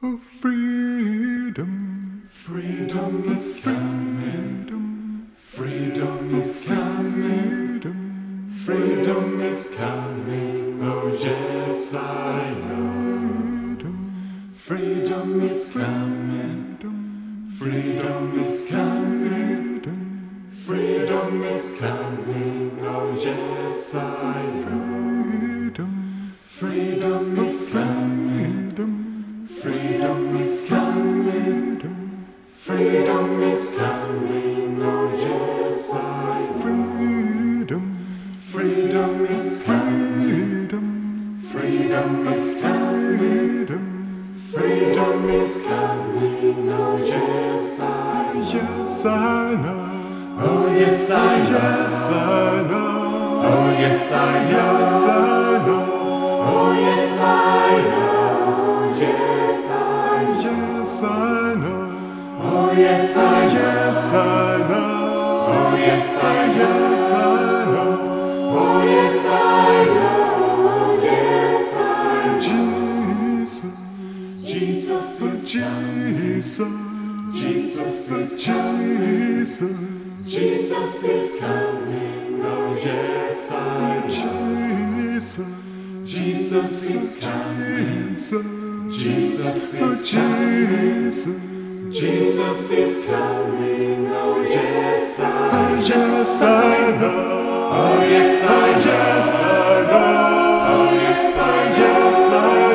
Oh, freedom, Freedom is coming. Freedom is coming. Freedom is coming. Oh yes, I know. Freedom is coming. Freedom is coming. Freedom is coming. Oh yes, I know. Freedom is coming. Freedom is coming. Freedom is coming. Oh yes, I know. Freedom is coming. Freedom is coming. Freedom is coming. Oh yes, I know. yes, I know. Oh yes, I know. Yes, I know. Oh yes, I know. Yes, I know. Oh yes, I know. Yes, I know. Yes, I know. Oh yes, I know. Yes, I know. Oh yes, I know. Yes, I know. Oh yes, I know. Yes, I know. Jesus, Jesus is Jesus, coming. Jesus, Jesus is coming. Oh yes, I know. Jesus, Jesus is coming. Jesus, Jesus is coming. Jesus, Jesus is coming. Oh yes, I know. yes, I know. Oh yes, I know. Yes, I know. Oh yes, I know. Yes, I